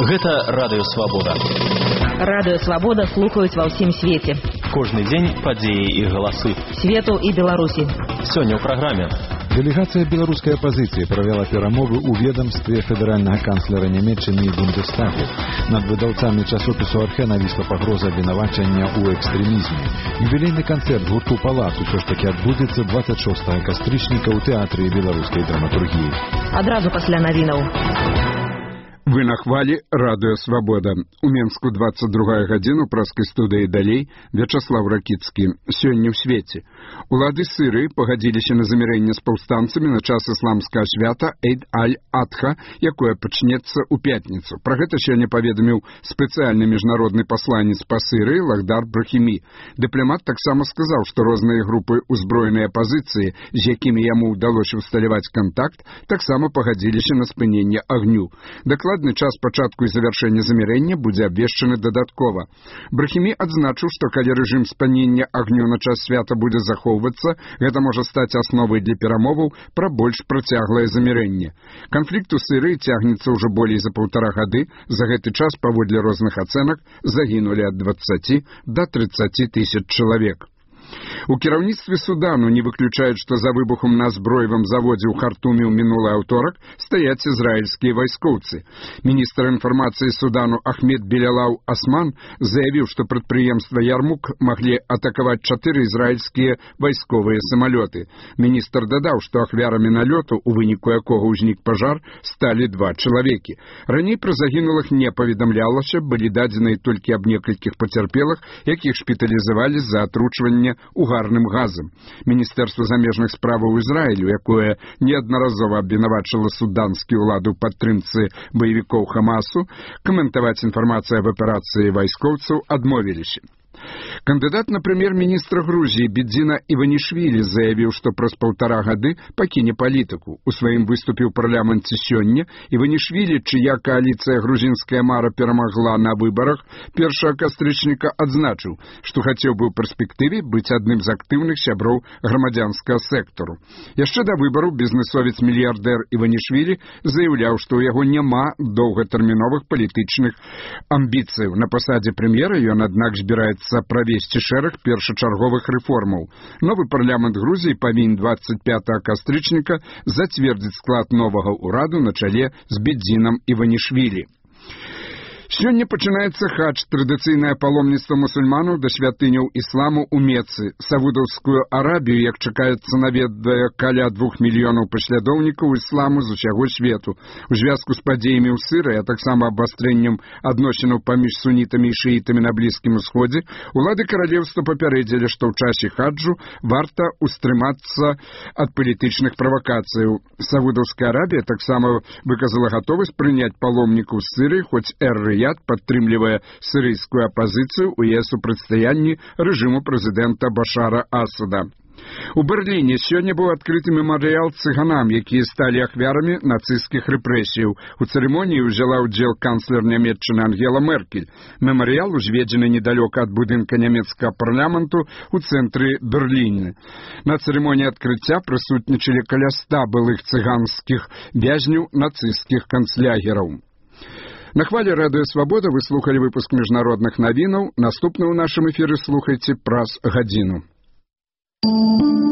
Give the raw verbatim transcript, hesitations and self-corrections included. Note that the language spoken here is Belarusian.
Гэта Радыё Свабода. Радыё Свабода слухаюць ва ўсім свеце. Кожны дзень падзеі і галасы свету і Беларусі. Сёння ў праграме. Делегация белорусской оппозиции провела перамовы у ведомстве федерального канцлера Нямецчыны Бундестагу. Над выдавцами часопису Архе нависла погроза обвинувачення у экстремизме. Юбилейный концерт гурту «Палац» усё ж таки адбудзецца двадцать шостага кастрычніка ў тэатры беларускай драматургіі. Адразу пасля навінаў. Вы на хвале Радыё Свабода. У Менску двадцать другая гадзіна, праскай студыі далей Вячаслав Ракіцкі. Сёння ў свеце. Улады Сырыі пагадзіліся на замірэнне з паўстанцамі на час ісламскага свята Эйд-аль-Адха, якое пачнецца ў пятніцу. Пра гэта сёння паведаміў спецыяльны міжнародны пасланец па Сырыі Лахдар Брахімі. Дыпламат таксама сказаў, што розныя групы ўзброенай апазіцыі, з якімі яму ўдалося ўсталяваць кантакт, таксама пагадзіліся на спыненне агню. Дакладны час пачатку і завяршэння замірэння будзе абвешчаны дадаткова. Брахімі адзначыў, што калі рэжым спынення агню на час свята будзе захоўвацца, гэта можа стаць асновай для перамоваў пра больш працяглае замірэнне. Канфлікт у Сырыі цягнецца ўжо болей за паўтара гады. За гэты час, паводле розных ацэнак, загінулі ад дваццаці да трыццаці тысяч чалавек. У кіраўніцтве Судану не выключаюць, што за выбухам на зброевым заводзе ў Хартуме ў мінулы аўторак стаяць ізраільскія вайскоўцы. Міністр інфармацыі Судану Ахмед Белялаў Асман заявіў, што прадпрыемства Ярмук маглі атакаваць чатыры ізраільскія вайсковыя самалёты. Міністр дадаў, што ахвярамі налёту, у выніку якога ўзнік пажар, сталі два чалавекі. Раней пра загінулых не паведамлялася, былі дадзеныя толькі аб некалькіх пацярпелых, якіх шпіталізавалі з-за атручвання угарным газам. Міністэрства замежных справаў Ізраілю, якое неаднаразова абвінавачыла суданскі ўладу ў падтрымцы баевікоў Хамасу, каментаваць інфармацыю аб аперацыі вайскоўцаў адмовіліся. Кандыдат на прэм'ер-міністра Грузіі Бедзіна Іванішвілі заявіў, што праз паўтара гады пакіне палітыку. У сваім выступе ў парламенце сёння Іванішвілі, чыя кааліцыя грузінская мара перамагла на выбарах першага кастрычніка, адзначыў, што хацеў бы ў перспектыве быць адным з актыўных сяброў грамадзянскага сектару. Яшчэ да выбару бізнесовец-мільярдэр Іванішвілі заяўляў, што ў яго няма доўгатэрміновых палітычных амбіцыяў. На пасадзе прэм'ера ён, аднак, збіраецца правесці шэраг першачарговых рэформаў. Новы парламент Грузіі павінен двадцать пятага кастрычніка зацвердзіць склад новага ўраду на чале з Бедзінам Іванішвілі. Сёння пачынаецца хадж, традыцыйнае паломніцтва мусульманаў да святыняў ісламу ў Мецы. Саудаўскую Арабію, як чакаецца, наведае каля двух мільёнаў паслядоўнікаў ісламу з усяго свету. У звязку з падзеямі ў Сырыі, а таксама абвастрэннем адносінаў паміж сунітамі і шыітамі на Блізкім Усходзе, улады каралеўства папярэдзілі, што ў часе хаджу варта устрымацца ад палітычных правакацыяў. Саудаўская Арабія таксама выказала гатовасць прыняць паломнікаў з Сырыі, хоць эр Рияд падтрымлівае сірыйскую апазіцыю ў яе супрацьстаянні рэжыму прэзідэнта Башара Асада. У Берліне сёння быў адкрыты мемарыял цыганам, якія сталі ахвярамі нацысцкіх рэпрэсіяў. У цырымоніі ўзяла ўдзел канцлер Нямецчыны Ангела Меркель. Мемарыял узведзены недалёка ад будынка нямецкага парламенту ў цэнтры Берліна. На цырымоніі адкрыцця прысутнічалі каля ста былых цыганскіх вязняў нацысцкіх канцлягераў. На хвале Радыё Свабода вы слухали выпуск міжнародных навінаў. Наступны ў нашым эфіры слухайце праз гадзіну.